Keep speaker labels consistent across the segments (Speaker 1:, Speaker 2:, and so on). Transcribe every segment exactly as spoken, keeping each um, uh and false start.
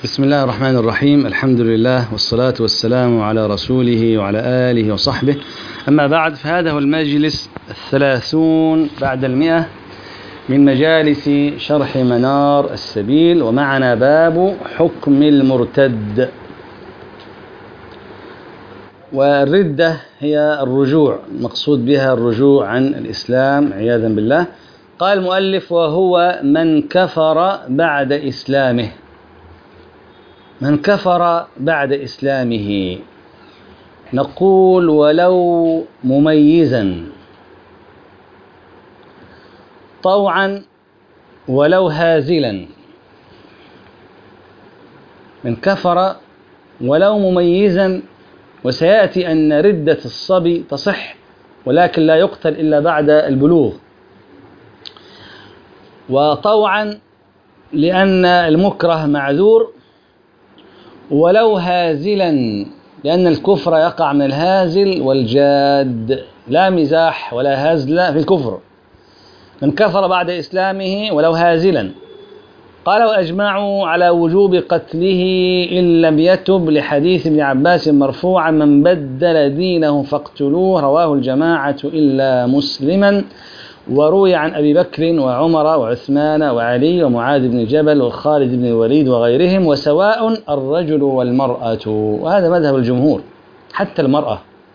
Speaker 1: بسم الله الرحمن الرحيم. الحمد لله والصلاة والسلام على رسوله وعلى آله وصحبه. أما بعد، فهذا هو المجلس الثلاثون بعد المئة من مجالس شرح منار السبيل، ومعنا باب حكم المرتد. والردة هي الرجوع، المقصود بها الرجوع عن الإسلام عياذا بالله. قال المؤلف: وهو من كفر بعد إسلامه. من كفر بعد إسلامه، نقول ولو مميزا طوعا ولو هازلا. من كفر ولو مميزا، وسيأتي أن ردة الصبي تصح ولكن لا يقتل إلا بعد البلوغ. وطوعا لأن المكره معذور، ولو هازلا لأن الكفر يقع من الهازل والجاد، لا مزاح ولا هزل في الكفر. من كفر بعد إسلامه ولو هازلا. قال: وأجمعوا على وجوب قتله إن لم يتب، لحديث ابن عباس مرفوعا: من بدل دينه فاقتلوه، رواه الجماعة إلا مسلما. وروي عن أبي بكر وعمر وعثمان وعلي ومعاذ بن جبل وخالد بن الوليد وغيرهم، وسواء الرجل والمرأة. وهذا مذهب الجمهور، حتى المرأة،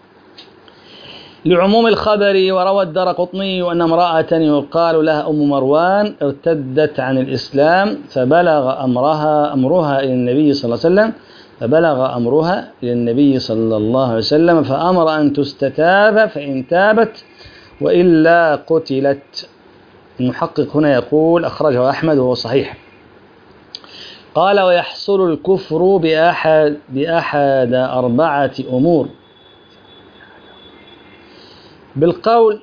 Speaker 1: لعموم الخبر. وروى الدارقطني أن امرأة يقال لها أم مروان ارتدت عن الإسلام، فبلغ أمرها أمرها إلى النبي صلى الله عليه وسلم فبلغ أمرها إلى النبي صلى الله عليه وسلم فأمر أن تستتاب، فإن تابت وإلا قتلت. المحقق هنا يقول: أخرجه أحمد وهو صحيح. قال: ويحصل الكفر بأحد, بأحد أربعة أمور: بالقول،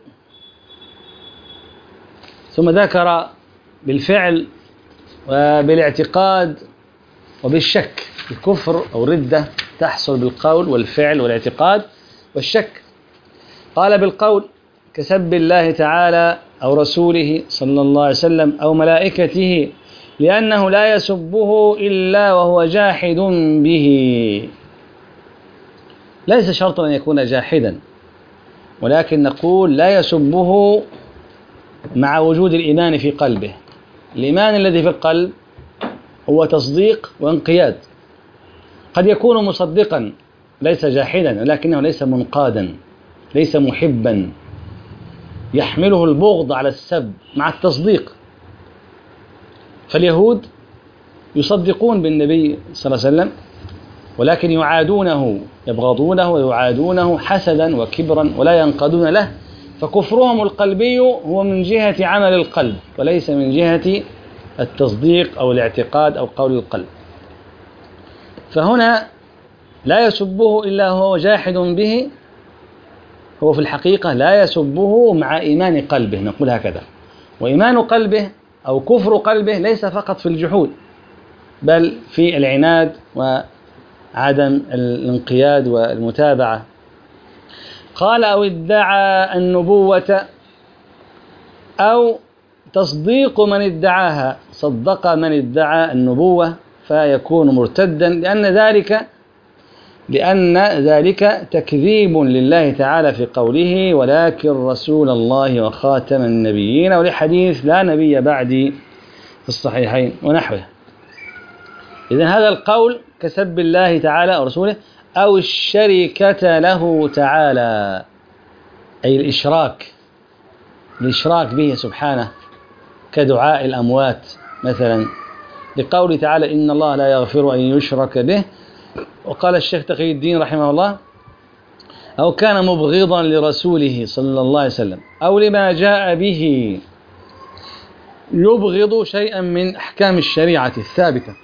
Speaker 1: ثم ذكر بالفعل وبالاعتقاد وبالشك. الكفر أو الردة تحصل بالقول والفعل والاعتقاد والشك. قال: بالقول كسب الله تعالى أو رسوله صلى الله عليه وسلم أو ملائكته، لأنه لا يسبه إلا وهو جاحد به. ليس شرطا أن يكون جاحدا، ولكن نقول لا يسبه مع وجود الإيمان في قلبه. الإيمان الذي في القلب هو تصديق وانقياد. قد يكون مصدقا ليس جاحدا، ولكنه ليس منقادا، ليس محبا، يحمله البغض على السب مع التصديق. فاليهود يصدقون بالنبي صلى الله عليه وسلم، ولكن يعادونه، يبغضونه ويعادونه حسدا وكبرا، ولا ينقادون له. فكفرهم القلبي هو من جهة عمل القلب، وليس من جهة التصديق أو الاعتقاد أو قول القلب. فهنا لا يسبه إلا هو جاحد به، هو في الحقيقة لا يسبه مع إيمان قلبه، نقول هكذا. وإيمان قلبه أو كفر قلبه ليس فقط في الجحود، بل في العناد وعدم الانقياد والمتابعة. قال: أو ادعى النبوة أو تصديق من ادعاها، صدق من ادعى النبوة فيكون مرتدا، لأن ذلك لأن ذلك تكذيب لله تعالى في قوله: ولكن رسول الله وخاتم النبيين، ولحديث لا نبي بعدي في الصحيحين ونحوه. إذن هذا القول كسب الله تعالى أو رسوله، أو الشركة له تعالى، أي الإشراك، الإشراك به سبحانه، كدعاء الأموات مثلا، لقوله تعالى: إن الله لا يغفر أن يشرك به. وقال الشيخ تقي الدين رحمه الله: أو كان مبغضا لرسوله صلى الله عليه وسلم أو لما جاء به، يبغض شيئا من أحكام الشريعة الثابتة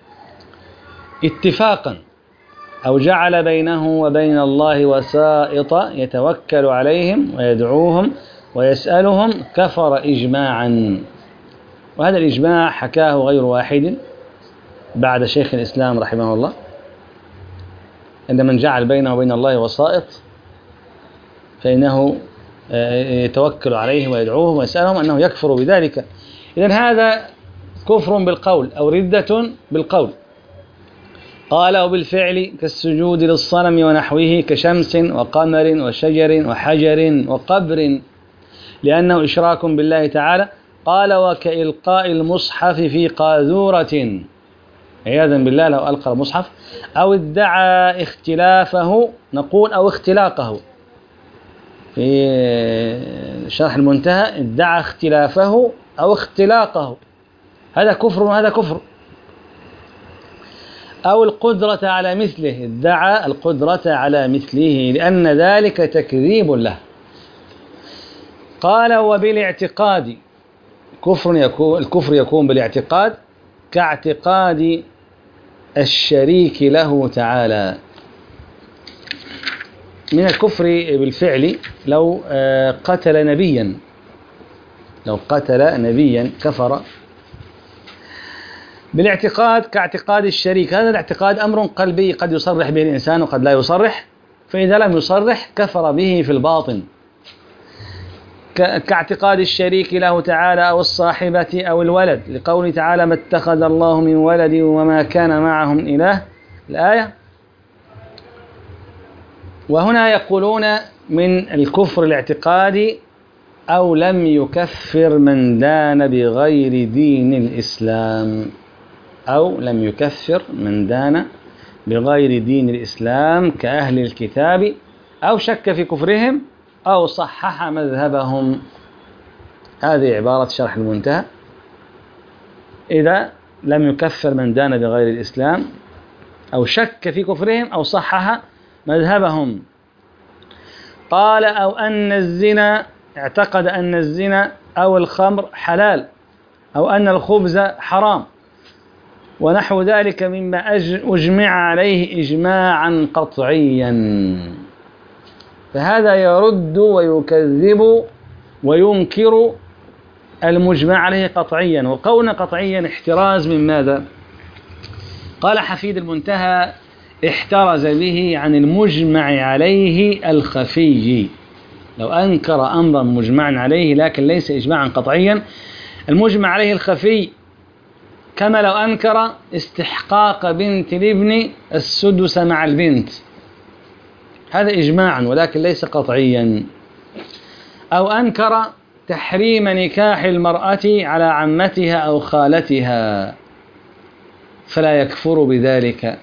Speaker 1: اتفاقا، أو جعل بينه وبين الله وسائط يتوكل عليهم ويدعوهم ويسألهم، كفر إجماعا. وهذا الإجماع حكاه غير واحد بعد شيخ الإسلام رحمه الله، أن من جعل بينه وبين الله وسائط فإنه يتوكل عليه ويدعوهم ويسألهم أنه يكفر بذلك. إذن هذا كفر بالقول أو ردة بالقول. قال وبالفعل كالسجود للصنم ونحوه كشمس وقمر وشجر وحجر وقبر لأنه إشراك بالله تعالى. قال وكإلقاء المصحف في قاذورة عياذا بالله لو ألقى المصحف أو ادعى اختلافه نقول أو اختلاقه. في شرح المنتهى ادعى اختلافه أو اختلاقه، هذا كفر وهذا كفر. أو القدرة على مثله، ادعى القدرة على مثله لأن ذلك تكذيب له. قال وبالاعتقاد كفر يكون، الكفر يكون بالاعتقاد كاعتقاد الشريك له تعالى. من الكفر بالفعل لو قتل نبيا، لو قتل نبيا كفر. بالاعتقاد كاعتقاد الشريك، هذا الاعتقاد أمر قلبي قد يصرح به الإنسان وقد لا يصرح، فإذا لم يصرح كفر به في الباطن. كاعتقاد الشريك له تعالى أو الصاحبة أو الولد، لقوله تعالى ما اتخذ الله من ولد وما كان معه من إله، الآية. وهنا يقولون من الكفر الاعتقادي أو لم يكفر من دان بغير دين الإسلام، أو لم يكفر من دان بغير دين الإسلام كأهل الكتاب، أو شك في كفرهم أو صحح مذهبهم. هذه عبارة شرح المنتهى. إذا لم يكفر من دان بغير الإسلام أو شك في كفرهم أو صحح مذهبهم. قال أو أن الزنا، اعتقد أن الزنا أو الخمر حلال أو أن الخبز حرام ونحو ذلك مما أجمع عليه إجماعا قطعيا، فهذا يرد ويكذب وينكر المجمع عليه قطعيا. وقولنا قطعيا احتراز من ماذا؟ قال حفيد المنتهى احترز به عن المجمع عليه الخفي. لو أنكر أمرا مجمعا عليه لكن ليس إجماعا قطعيا، المجمع عليه الخفي كما لو أنكر استحقاق بنت الابن السدس مع البنت، هذا إجماعا ولكن ليس قطعيا. أو أنكر تحريم نكاح المرأة على عمتها أو خالتها فلا يكفر بذلك.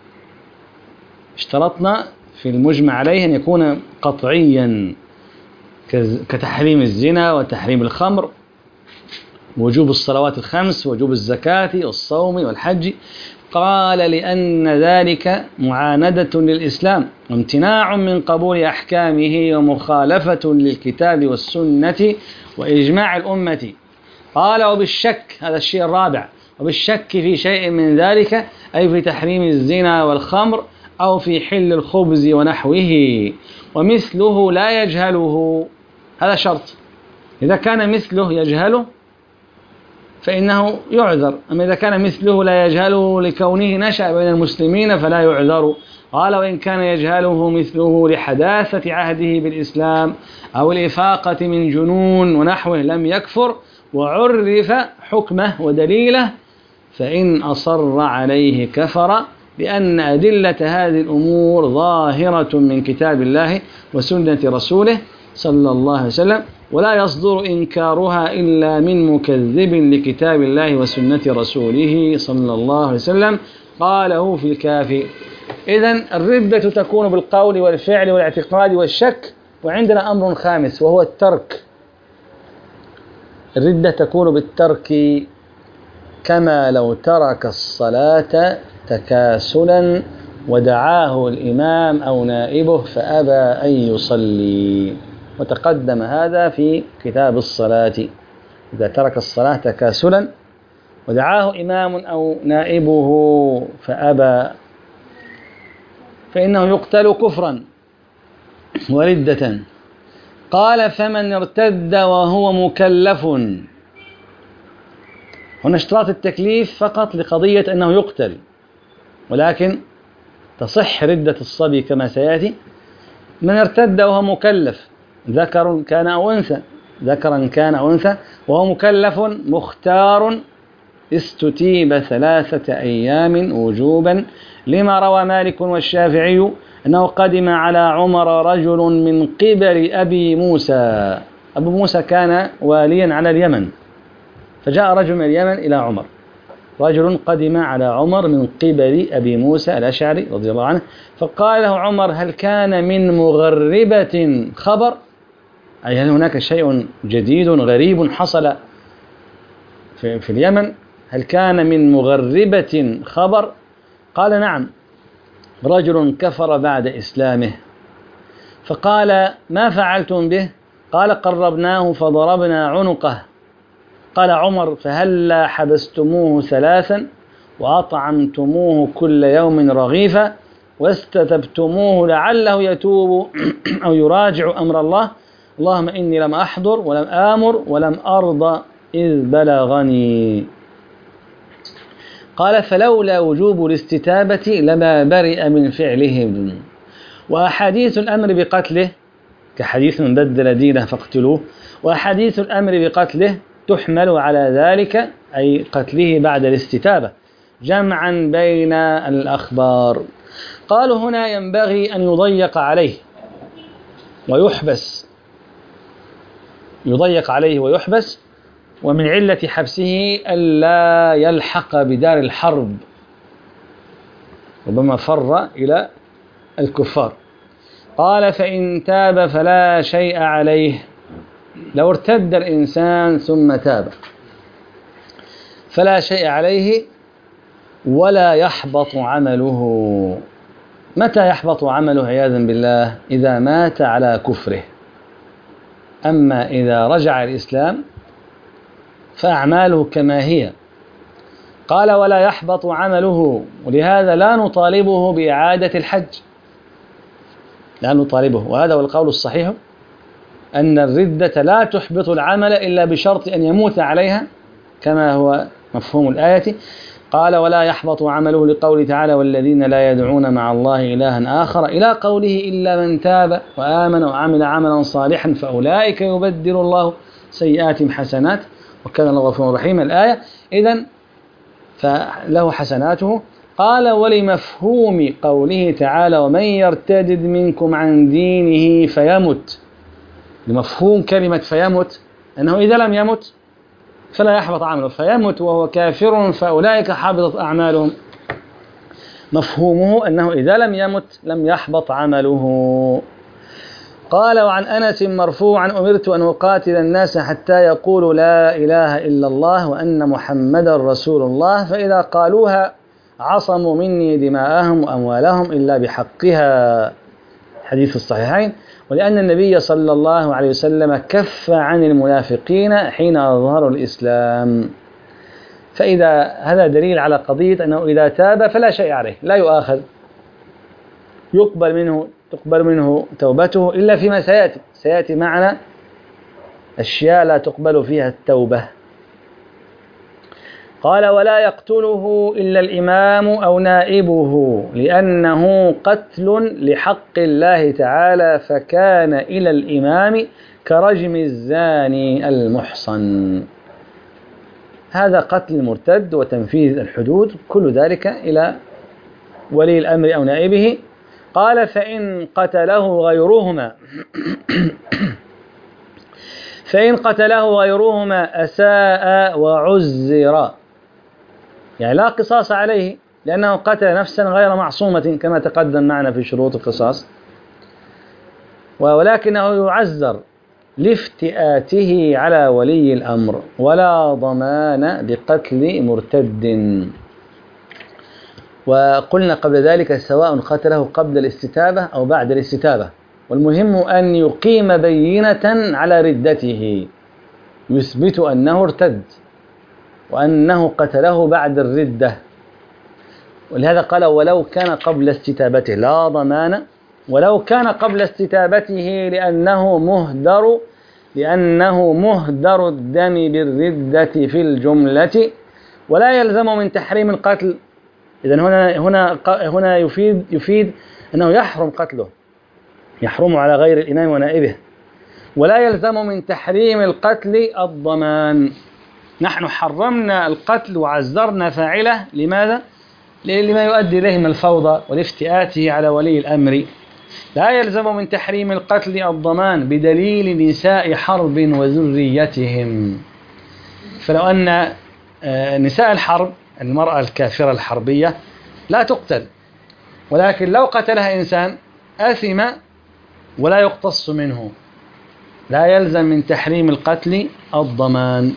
Speaker 1: اشترطنا في المجمع عليه أن يكون قطعيا كتحريم الزنا وتحريم الخمر، وجوب الصلوات الخمس، وجوب الزكاة والصوم والحج. قال لأن ذلك معاندة للإسلام وامتناع من قبول أحكامه ومخالفة للكتاب والسنة وإجماع الأمة. قال وبالشك، هذا الشيء الرابع، وبالشك في شيء من ذلك أي في تحريم الزنا والخمر أو في حل الخبز ونحوه، ومثله لا يجهله، هذا شرط. إذا كان مثله يجهله فإنه يعذر، أما إذا كان مثله لا يجهله لكونه نشأ بين المسلمين فلا يعذر. قال وإن كان يجهله مثله لحداثة عهده بالإسلام أو الإفاقة من جنون ونحوه لم يكفر، وعرف حكمه ودليله فإن أصر عليه كفر، لأن أدلة هذه الأمور ظاهرة من كتاب الله وسنة رسوله صلى الله عليه وسلم، ولا يصدر إنكارها إلا من مكذب لكتاب الله وسنة رسوله صلى الله عليه وسلم. قاله في الكافي. إذن الردة تكون بالقول والفعل والاعتقاد والشك. وعندنا أمر خامس وهو الترك. الردة تكون بالترك كما لو ترك الصلاة تكاسلا ودعاه الإمام أو نائبه فأبى أن يصلي، وتقدم هذا في كتاب الصلاة. إذا ترك الصلاة تكاسلا ودعاه إمام أو نائبه فأبى فإنه يقتل كفرا وردة. قال فمن ارتد وهو مكلف، هنا اشتراط التكليف فقط لقضية أنه يقتل، ولكن تصح ردة الصبي كما سيأتي. من ارتد وهو مكلف ذكر كان أو أنثى، ذكرا كان أو أنثى، وهو مكلف مختار استتيب ثلاثة أيام وجوبا، لما روى مالك والشافعي أنه قدم على عمر رجل من قبل أبي موسى. أبو موسى كان واليا على اليمن، فجاء رجل من اليمن إلى عمر، رجل قدم على عمر من قبل أبي موسى الأشعري رضي الله عنه، فقال له عمر: هل كان من مغربة خبر؟ أي هل هناك شيء جديد غريب حصل في, في اليمن؟ هل كان من مغربة خبر؟ قال: نعم، رجل كفر بعد إسلامه. فقال: ما فعلتم به؟ قال: قربناه فضربنا عنقه. قال عمر: فهلا حبستموه ثلاثا وأطعمتموه كل يوم رغيفا واستتبتموه لعله يتوب أو يراجع أمر الله؟ اللهم إني لم أحضر ولم آمر ولم أرضى إذ بلغني. قال: فلولا وجوب الاستتابة لما برئ من فعلهم. وأحاديث الأمر بقتله كحديث من بدل دينه فاقتلوه، وأحاديث الأمر بقتله تحمل على ذلك، أي قتله بعد الاستتابة، جمعا بين الأخبار. قالوا: هنا ينبغي أن يضيق عليه ويحبس يضيق عليه ويحبس ومن علة حبسه ألا يلحق بدار الحرب، ربما فر إلى الكفار. قال: فإن تاب فلا شيء عليه. لو ارتد الإنسان ثم تاب فلا شيء عليه ولا يحبط عمله. متى يحبط عمله عياذا بالله؟ إذا مات على كفره. أما إذا رجع الإسلام فأعماله كما هي. قال: ولا يحبط عمله، ولهذا لا نطالبه بإعادة الحج، لا نطالبه. وهذا هو القول الصحيح، أن الردة لا تحبط العمل إلا بشرط أن يموت عليها، كما هو مفهوم الآية. قال: ولا يحبط عمله، لقوله تعالى: والذين لا يدعون مع الله إلها آخر، إلى قوله: إلا من تاب وآمن وعمل عملا صالحا فأولئك يبدل الله سيئاتهم حسنات وكان الله غفورا رحيما. الآية إذن فله حسناته. قال: ولمفهوم قوله تعالى: ومن يرتدد منكم عن دينه فيمت، لمفهوم كلمة فيمت أنه إذا لم يمت فلا يحبط عمله، فيمت وهو كافر فأولئك حبطت أعمالهم. مفهومه أنه إذا لم يمت لم يحبط عمله. قال: وعن أنس مرفوعا: أمرت أن أقاتل الناس حتى يقولوا لا إله إلا الله وأن محمدا رسول الله، فإذا قالوها عصموا مني دماءهم وأموالهم إلا بحقها. حديث الصحيحين. ولأن النبي صلى الله عليه وسلم كف عن المنافقين حين أظهروا الإسلام. فإذا هذا دليل على قضية أنه إذا تاب فلا شيء عليه، لا يؤاخذ، يقبل منه تقبل منه توبته، إلا فيما سيأتي سيأتي معنا أشياء لا تقبل فيها التوبة. قال: ولا يقتله إلا الإمام أو نائبه، لأنه قتل لحق الله تعالى، فكان إلى الإمام كرجم الزاني المحصن. هذا قتل المرتد وتنفيذ الحدود، كل ذلك إلى ولي الأمر أو نائبه. قال: فإن قتله غيرهما فإن قتله غيرهما أساء وعزر، يعني لا قصاص عليه لأنه قتل نفسا غير معصومة كما تقدم معنا في شروط القصاص، ولكنه يعزر لافتئاته على ولي الأمر، ولا ضمان بقتل مرتد. وقلنا قبل ذلك سواء قتله قبل الاستتابة أو بعد الاستتابة، والمهم أن يقيم بينة على ردته يثبت أنه ارتد وأنه قتله بعد الردة. ولهذا قال: ولو كان قبل استتابته، لا ضمان ولو كان قبل استتابته، لأنه مهدر لأنه مهدر الدم بالردة في الجملة، ولا يلزم من تحريم القتل. إذن هنا هنا هنا يفيد يفيد أنه يحرم قتله، يحرم على غير الإمام ونائبه، ولا يلزم من تحريم القتل الضمان. نحن حرمنا القتل وعزرنا فاعله. لماذا؟ لما يؤدي إليه من الفوضى والافتئاته على ولي الأمر. لا يلزم من تحريم القتل الضمان بدليل نساء حرب وذريتهم. فلو أن نساء الحرب، المرأة الكافرة الحربية، لا تقتل، ولكن لو قتلها إنسان آثم ولا يقتص منه، لا يلزم من تحريم القتل الضمان.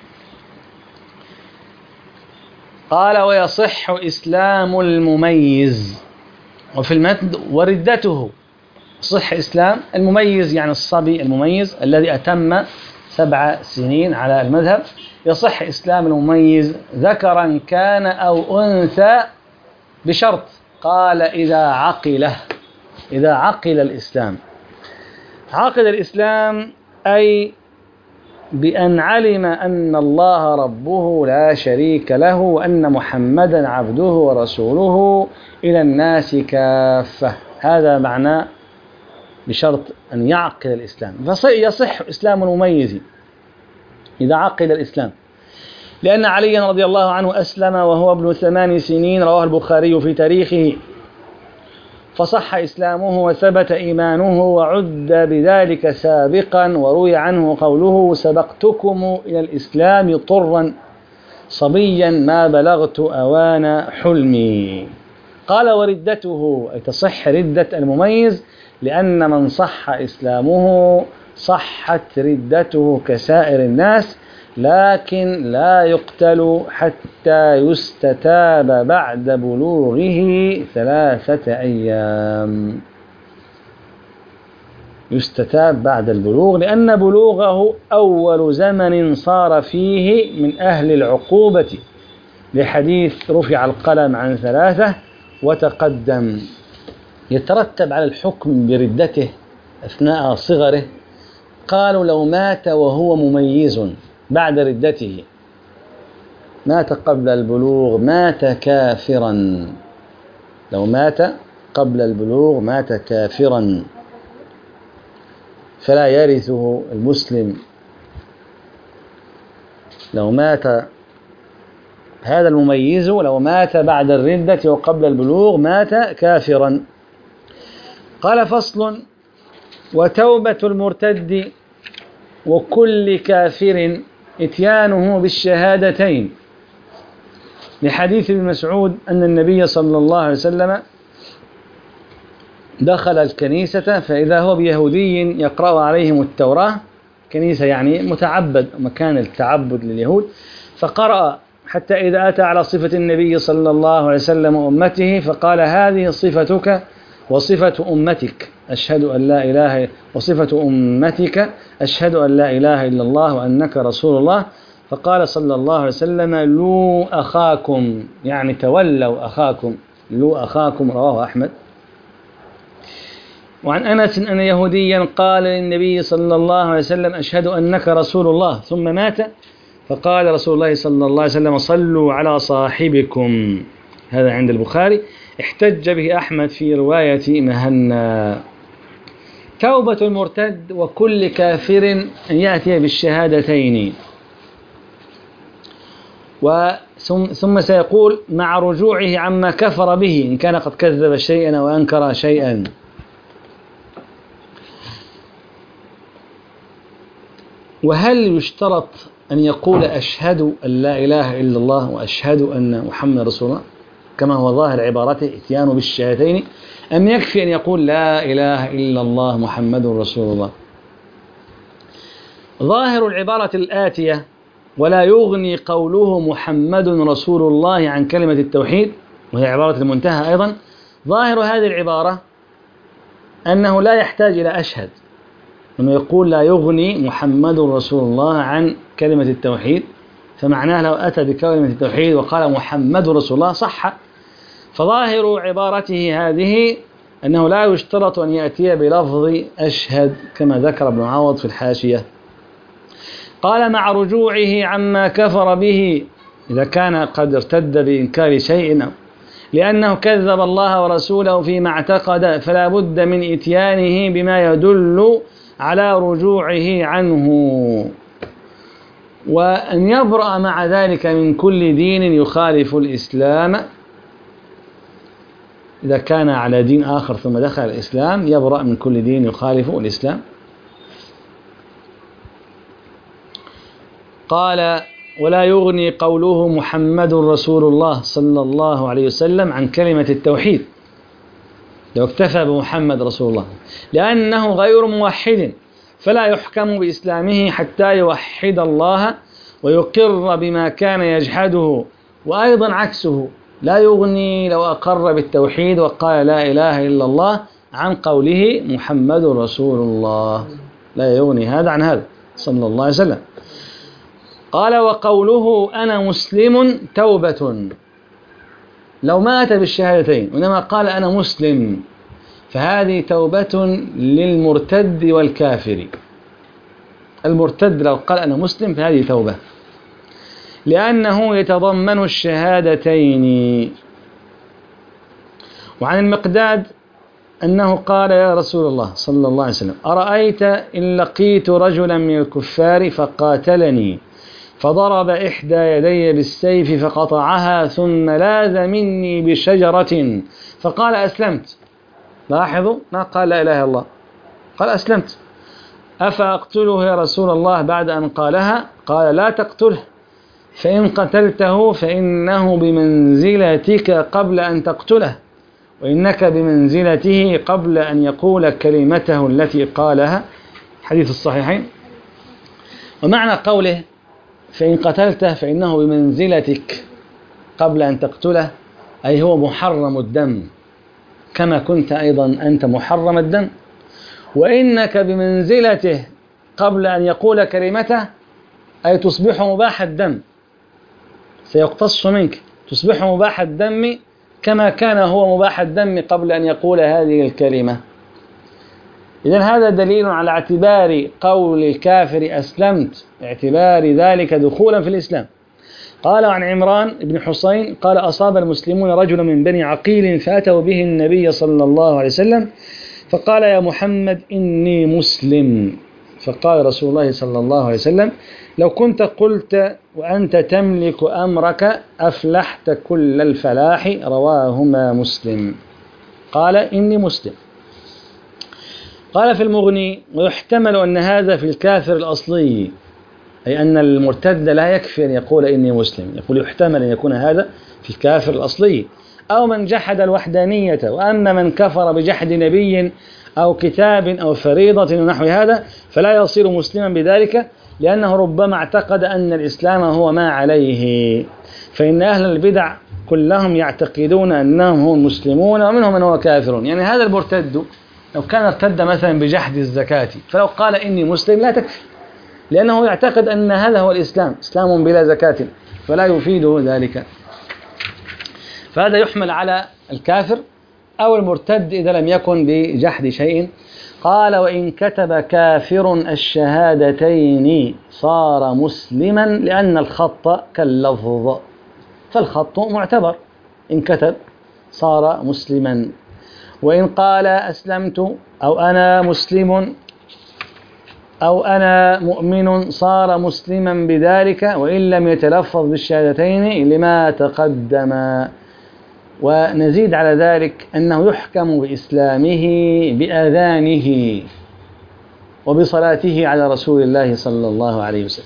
Speaker 1: قال: ويصح إسلام المميز. وفي المتن: وردته. صح إسلام المميز يعني الصبي المميز الذي أتم سبع سنين على المذهب. يصح إسلام المميز ذكرا كان أو أنثى بشرط، قال: إذا عقله، إذا عقل الإسلام. عقل الإسلام أي بأن علم أن الله ربه لا شريك له، وأن محمدا عبده ورسوله إلى الناس كافة. هذا معنى بشرط أن يعقل الإسلام. فيصح إسلام المميز إذا عقل الإسلام، لأن عليا رضي الله عنه أسلم وهو ابن ثمان سنين، رواه البخاري في تاريخه، فصح إسلامه وثبت إيمانه وعد بذلك سابقا. وروي عنه قوله: سبقتكم إلى الإسلام طرا صبيا ما بلغت أوان حلمي. قال: وردته أي تصح ردة المميز، لأن من صح إسلامه صحت ردته كسائر الناس، لكن لا يقتل حتى يستتاب بعد بلوغه ثلاثة أيام. يستتاب بعد البلوغ، لأن بلوغه أول زمن صار فيه من أهل العقوبة، لحديث رفع القلم عن ثلاثة وتقدم. يترتب على الحكم بردته أثناء صغره. قالوا: لو مات وهو مميز بعد ردته، مات قبل البلوغ، مات كافرا. لو مات قبل البلوغ مات كافرا، فلا يرثه المسلم. لو مات هذا المميز، لو مات بعد الردة وقبل البلوغ مات كافرا. قال: فصل: وتوبة المرتد وكل كافر إتيانه بالشهادتين، لحديث ابن مسعود أن النبي صلى الله عليه وسلم دخل الكنيسة فإذا هو بيهودي يقرأ عليهم التوراة. كنيسة يعني متعبد، مكان التعبد لليهود. فقرأ حتى إذا أتى على صفة النبي صلى الله عليه وسلم وأمته، فقال: هذه صفتك وصفة أمتك، أشهد أن لا إله، وصفة أمتك أشهد أن لا إله إلا الله وأنك رسول الله. فقال صلى الله عليه وسلم: لو أخاكم، يعني تولوا أخاكم، لو أخاكم. رواه أحمد. وعن أنس أن يهوديا قال للنبي صلى الله عليه وسلم: أشهد أنك رسول الله، ثم مات. فقال رسول الله صلى الله عليه وسلم: صلوا على صاحبكم. هذا عند البخاري. احتج به أحمد في رواية مهنا. توبة المرتد وكل كافر أن يأتي بالشهادتين. ثم سيقول: مع رجوعه عما كفر به، إن كان قد كذب شيئا أو أنكر شيئا. وهل يشترط أن يقول: أشهد أن لا إله إلا الله وأشهد أن محمد رسول الله، كما هو ظاهر عبارته إتيان بالشهادتين، أم يكفي أن يقول: لا إله إلا الله محمد رسول الله؟ ظاهر العبارة الآتية: ولا يغني قوله محمد رسول الله عن كلمة التوحيد، وهي عبارة المنتهى أيضا. ظاهر هذه العبارة أنه لا يحتاج إلى أشهد، أنه يقول لا يغني محمد رسول الله عن كلمة التوحيد، فمعناه لو أتى بكلمة التوحيد وقال محمد رسول الله صح. فظاهر عبارته هذه أنه لا يشترط أن يأتي بلفظ أشهد، كما ذكر ابن عوض في الحاشية. قال: مع رجوعه عما كفر به، إذا كان قد ارتد بإنكار شيء لأنه كذب الله ورسوله فيما اعتقد، فلا بد من إتيانه بما يدل على رجوعه عنه. وأن يبرأ مع ذلك من كل دين يخالف الإسلام. إذا كان على دين آخر ثم دخل الإسلام يبرأ من كل دين يخالف الإسلام. قال: ولا يغني قوله محمد رسول الله صلى الله عليه وسلم عن كلمة التوحيد لو اكتفى بمحمد رسول الله، لأنه غير موحد فلا يحكم بإسلامه حتى يوحد الله ويقر بما كان يجحده. وأيضا عكسه، لا يغني لو أقر بالتوحيد وقال لا إله إلا الله عن قوله محمد رسول الله، لا يغني هذا عن هذا صلى الله عليه وسلم. قال: وقوله أنا مسلم توبة، لو مات بالشهادتين وإنما قال أنا مسلم فهذه توبة للمرتد والكافر. المرتد لو قال أنا مسلم فهذه توبة، لأنه يتضمن الشهادتين. وعن المقداد أنه قال: يا رسول الله صلى الله عليه وسلم، أرأيت إن لقيت رجلا من الكفار فقاتلني فضرب إحدى يدي بالسيف فقطعها ثم لاذ مني بشجرة فقال أسلمت. لاحظوا، ما قال لا إله إلا الله، قال أسلمت. أفأقتله يا رسول الله بعد أن قالها؟ قال: لا تقتله، فإن قتلته فإنه بمنزلتك قبل أن تقتله، وإنك بمنزلته قبل أن يقول كلمته التي قالها. حديث الصحيحين. ومعنى قوله فإن قتلته فإنه بمنزلتك قبل أن تقتله أي هو محرم الدم كما كنت أيضا أنت محرم الدم، وإنك بمنزلته قبل أن يقول كلمته أي تصبح مباح الدم، سيقتص منك، تصبح مباح الدم كما كان هو مباح الدم قبل أن يقول هذه الكلمة. إذن هذا دليل على اعتبار قول الكافر أسلمت، اعتبار ذلك دخولا في الإسلام. قال عن عمران بن حسين قال: أصاب المسلمون رجلا من بني عقيل فأتوا به النبي صلى الله عليه وسلم فقال: يا محمد إني مسلم. فقال رسول الله صلى الله عليه وسلم: لو كنت قلت وأنت تملك أمرك أفلحت كل الفلاح. رواهما مسلم. قال: إني مسلم. قال في المغني: ويحتمل أن هذا في الكافر الأصلي، أي أن المرتد لا يكفي أن يقول إني مسلم، يقول يحتمل أن يكون هذا في الكافر الأصلي أو من جحد الوحدانية. وأما من كفر بجحد نبي أو كتاب أو فريضة ونحو هذا فلا يصير مسلما بذلك، لأنه ربما اعتقد أن الإسلام هو ما عليه. فإن أهل البدع كلهم يعتقدون أنهم هم مسلمون ومنهم من هو كافر. يعني هذا المرتد لو كان ارتد مثلا بجحد الزكاة فلو قال إني مسلم لا تكفي، لأنه يعتقد أن هذا هو الإسلام، إسلام بلا زكاة، فلا يفيده ذلك. فهذا يحمل على الكافر أو المرتد إذا لم يكن بجحد شيء. قال: وإن كتب كافر الشهادتين صار مسلما، لأن الخط كاللفظ، فالخط معتبر، إن كتب صار مسلما. وإن قال أسلمت أو أنا مسلم أو أنا مؤمن صار مسلما بذلك وإن لم يتلفظ بالشهادتين لما تقدم. ونزيد على ذلك أنه يحكم بإسلامه بأذانه وبصلاته على رسول الله صلى الله عليه وسلم.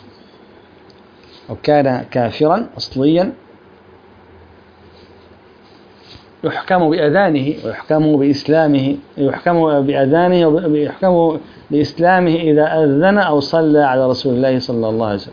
Speaker 1: وكان كافرا أصليا يحكم بأذانه ويحكم بإسلامه، يحكم بأذانه ويحكم بإسلامه إذا أذن أو صلى على رسول الله صلى الله عليه وسلم.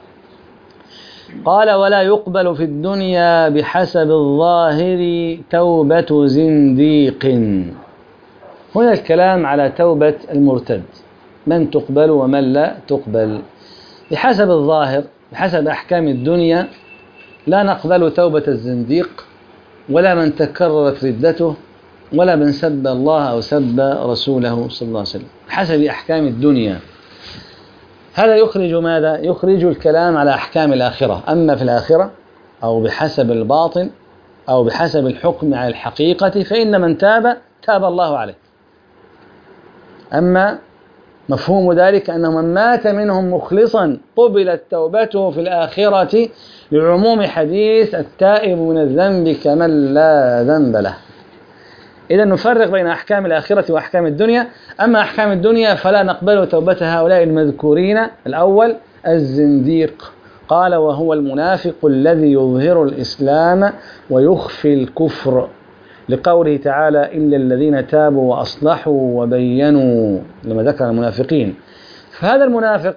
Speaker 1: قال: ولا يقبل في الدنيا بحسب الظاهر توبة زنديق. هنا الكلام على توبة المرتد، من تقبل ومن لا تقبل. بحسب الظاهر، بحسب أحكام الدنيا، لا نقبل توبة الزنديق ولا من تكررت ردته ولا من سب الله أو سب رسوله صلى الله عليه وسلم، حسب أحكام الدنيا. هذا يخرج ماذا؟ يخرج الكلام على أحكام الآخرة. أما في الآخرة أو بحسب الباطن أو بحسب الحكم على الحقيقة فإن من تاب تاب الله عليه. أما مفهوم ذلك أن من مات منهم مخلصا قبلت توبته في الآخرة لعموم حديث التائب من الذنب كمن لا ذنب له. إذا نفرق بين أحكام الآخرة وأحكام الدنيا. أما أحكام الدنيا فلا نقبل توبة هؤلاء المذكورين. الأول الزنديق، قال وهو المنافق الذي يظهر الإسلام ويخفي الكفر، لقوله تعالى إلا الذين تابوا وأصلحوا وبينوا لما ذكر المنافقين. فهذا المنافق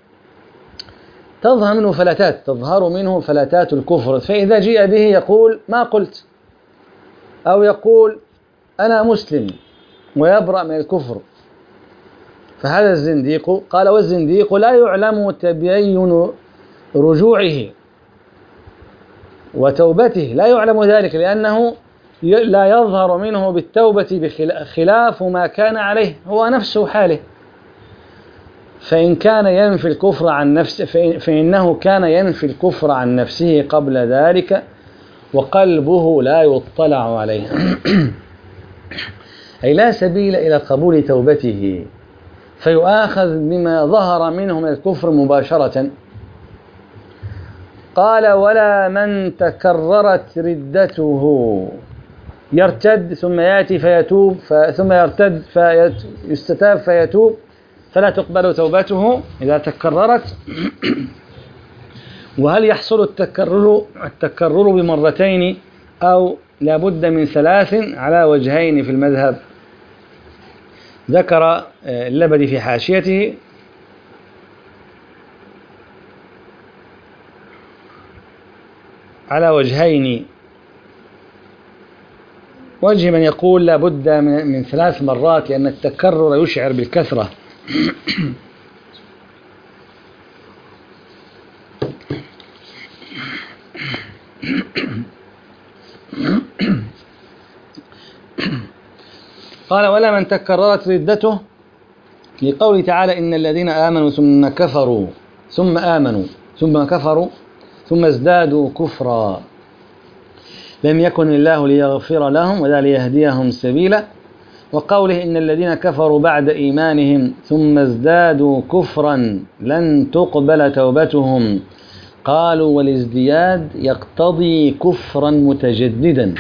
Speaker 1: تظهر منه فلتات تظهر منه فلتات الكفر، فإذا جيء به يقول ما قلت، أو يقول أنا مسلم ويبرأ من الكفر، فهذا الزنديق. قال والزنديق لا يعلم تبين رجوعه وتوبته، لا يعلم ذلك لأنه لا يظهر منه بالتوبة بخلاف ما كان عليه، هو نفسه حاله. فإن كان ينفي الكفر عن نفسه فإنه كان ينفي الكفر عن نفسه قبل ذلك وقلبه لا يطلع عليه أي لا سبيل إلى قبول توبته، فيؤاخذ بما ظهر منه من الكفر مباشرة. قال ولا من تكررت ردته، يرتد ثم يأتي فيتوب ثم يرتد فيستتاب فيتوب فلا تقبل توبته إذا تكررت. وهل يحصل التكرر التكرر بمرتين أو لابد من ثلاث؟ على وجهين في المذهب. ذكر اللبدي في حاشيته على وجهين، وجه من يقول لا بد من ثلاث مرات لأن التكرر يشعر بالكثرة قال ولا من تكررت ردته، لقوله تعالى إن الذين آمنوا ثم كفروا ثم آمنوا ثم كفروا ثم ازدادوا كفرا لم يكن الله ليغفر لهم ولا ليهديهم سبيلا. وقوله إن الذين كفروا بعد إيمانهم ثم ازدادوا كفرا لن تقبل توبتهم، قالوا والازدياد يقتضي كفرا متجددا.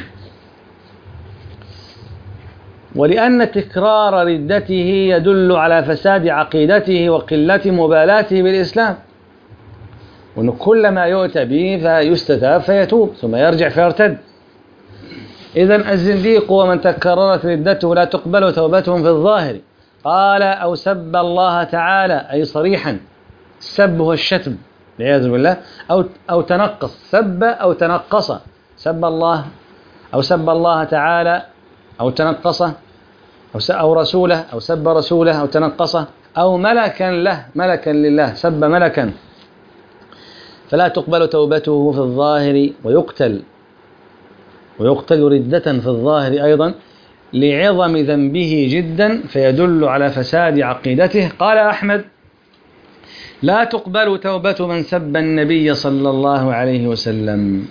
Speaker 1: ولأن تكرار ردته يدل على فساد عقيدته وقلة مبالاته بالإسلام، وأنه كلما يؤتى به فيستتاب فيتوب ثم يرجع فيرتد. إذن الزنديق ومن تكررت ردته لا تقبل توبتهم في الظاهر. قال أو سب الله تعالى، أي صريحا، السب هو الشتم والعياذ بالله، أو أو تنقص، سب أو تنقص، سب الله أو سب الله تعالى أو تنقصه، أو أو رسوله أو سب رسوله أو تنقصه، أو ملكا له، ملكا لله، سب ملكا، فلا تقبل توبته في الظاهر ويقتل ويقتل ردة في الظاهر أيضا لعظم ذنبه جدا، فيدل على فساد عقيدته. قال أحمد لا تقبل توبة من سب النبي صلى الله عليه وسلم.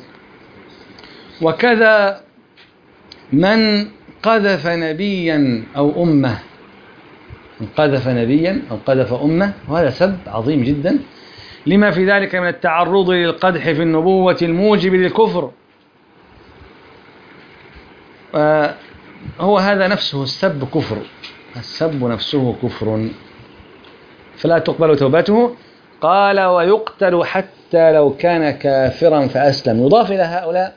Speaker 1: وكذا من قذف نبيا أو أمة، من قذف نبيا أو قذف أمة، وهذا سب عظيم جدا لما في ذلك من التعرض للقدح في النبوة الموجب للكفر. هو هذا نفسه السب كفر، السب نفسه كفر، فلا تقبل توبته. قال ويقتل حتى لو كان كافرا فأسلم، يضاف إلى هؤلاء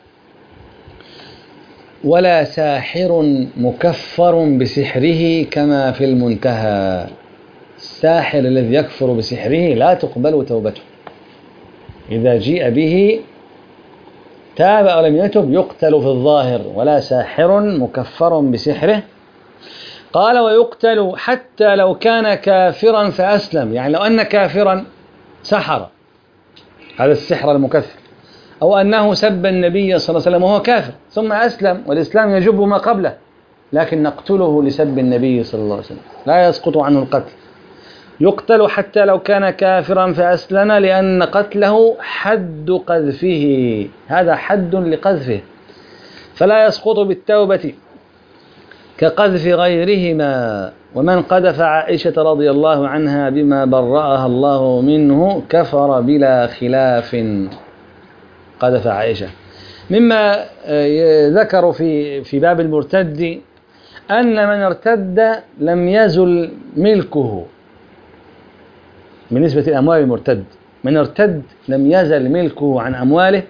Speaker 1: ولا ساحر مكفر بسحره كما في المنتهى، الساحر الذي يكفر بسحره لا تقبل توبته، إذا جيء به تاب أو لم يتب يقتل في الظاهر، ولا ساحر مكفر بسحره. قال ويقتل حتى لو كان كافرا فأسلم، يعني لو أن كافرا سحر، هذا السحر المكفر، أو أنه سب النبي صلى الله عليه وسلم وهو كافر ثم أسلم، والإسلام يجب ما قبله، لكن نقتله لسب النبي صلى الله عليه وسلم، لا يسقط عنه القتل. يقتل حتى لو كان كافرا فأسلم، لأن قتله حد قذفه، هذا حد لقذفه، فلا يسقط بالتوبة كقذف غيرهما. ومن قذف عائشة رضي الله عنها بما برأها الله منه كفر بلا خلاف. قذف عائشة. مما ذكروا في في باب المرتد أن من ارتد لم يزل ملكه بالنسبة لأموال المرتد. من ارتد لم يزل ملكه عن أمواله،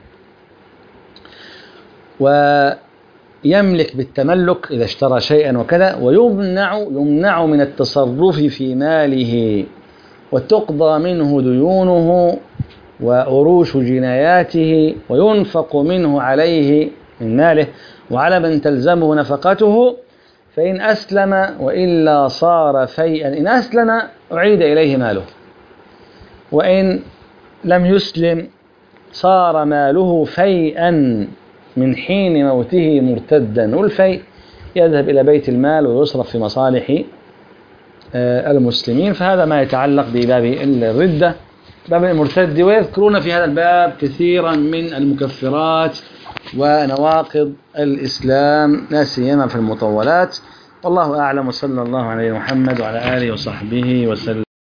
Speaker 1: ويملك بالتملك إذا اشترى شيئا وكذا، ويمنع يمنع من التصرف في ماله، وتقضى منه ديونه وأروش جناياته، وينفق منه عليه من ماله وعلى من تلزمه نفقته، فإن أسلم وإلا صار فيئا. إن أسلم أعيد إليه ماله، وإن لم يسلم صار ماله فيئا من حين موته مرتدا. والفيء يذهب إلى بيت المال ويصرف في مصالح المسلمين. فهذا ما يتعلق بباب الردة، باب المرتد. ويذكرون في هذا الباب كثيرا من المكفرات ونواقض الإسلام لا سيما في المطولات. والله أعلم، وصلى الله على محمد وعلى آله وصحبه وسلم.